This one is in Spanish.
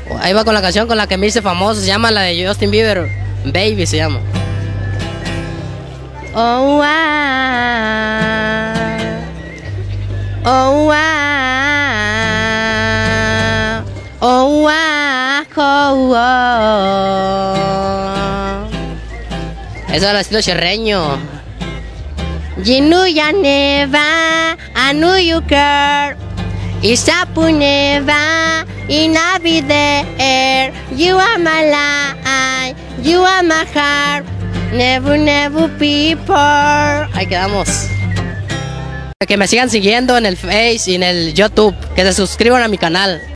Ahí va con la canción con la que me hice famoso, se llama la de Justin Bieber, Baby se llama. Oh, oh, oh, oh, eso es el estilo cherreño. Jinuya neva, anu you care. Isapu neva, inabide air. You are my life, you are my heart. Never, never people. Ahí quedamos. Que me sigan siguiendo en el Face y en el YouTube. Que se suscriban a mi canal.